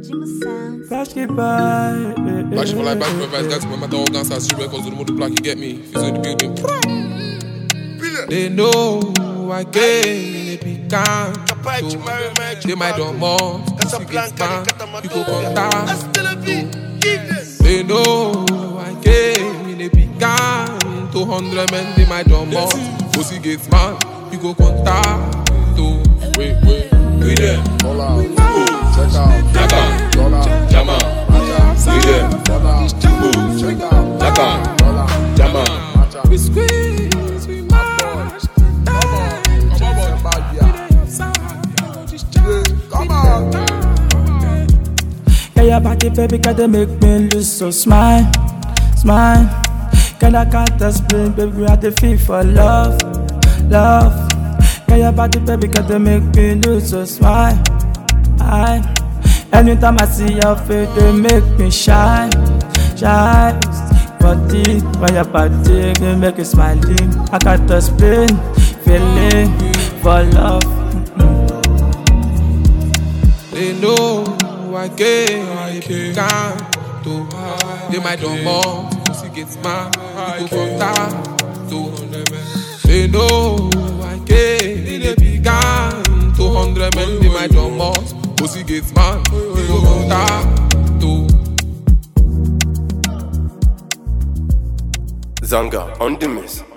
Flash keep by. Back for life, back for advice, guys. My matter organs as you records, the mode black, you get me. If it's in the building. They know I came in a pecan. They might don't more. You go contact. They know I came in a pecan. 200 men, they might don't more. Pussy gates man, you go contact. Wait. We there. Hold out. Check out. Naka. Jama. We there. Check out. Naka. Jama. We squeeze, we mash. Come on. Yeah, your body, baby, can they make me lose so smile. Can I can't explain, baby, I the feel for love. Yeah, your body, baby, can they make me lose so smile. Anytime I see your face, they make me shine. Body, when your body, they make you smiling. I can't explain, feeling for love. They know I can't do. They might don't more. Pussy gets mad. You go contact. They know I can't. 200 men. They might don't more. Pussy gets mad. You go contact. Zanga on the mix.